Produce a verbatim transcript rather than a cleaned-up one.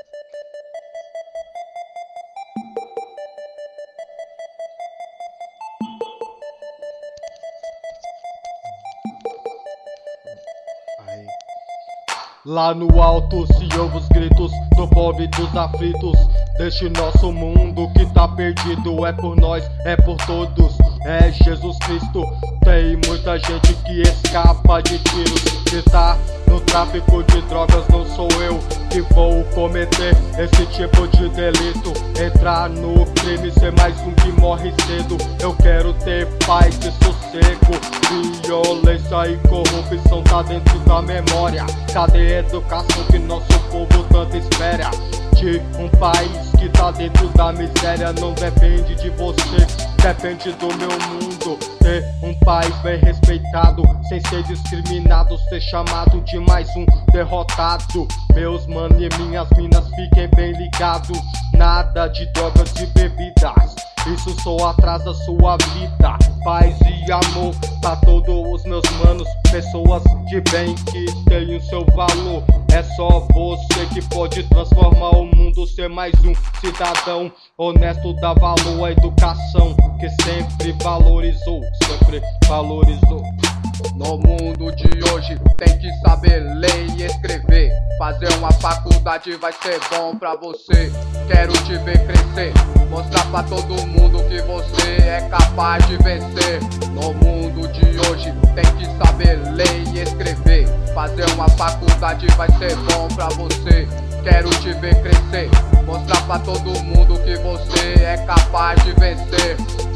Lá no alto se ouve os gritos do povo e dos aflitos deste nosso mundo que tá perdido. É por nós, é por todos, é Jesus Cristo. Tem muita gente que escapa de tiros, que tá no tráfico de drogas. Não sou eu que vou cometer esse tipo de delito, entrar no crime, ser mais um que morre cedo. Eu quero ter paz e sossego. Violência e corrupção tá dentro da memória. Cadê a educação que nosso povo tanto espera? De um país que tá dentro da miséria. Não depende de você, depende do meu mundo. Ter um país bem respeitado, sem ser discriminado, ser chamado de mais um derrotado. Meus mano e minhas minas, fiquem bem ligados. Nada de drogas e bebidas, isso só atrasa sua vida. Paz e amor pra todos os meus manos, pessoas de bem que têm o seu valor. É só você que pode transformar o mundo, ser mais um cidadão honesto, dá valor à educação que sempre valorizou, sempre valorizou. No mundo de hoje tem que saber ler e escrever. Fazer uma faculdade vai ser bom pra você. Quero te ver crescer, mostrar pra todo mundo que você é capaz de vencer. No mundo de hoje tem que saber ler e escrever. Fazer uma faculdade vai ser bom pra você. Quero te ver crescer, mostrar pra todo mundo que você é capaz de vencer.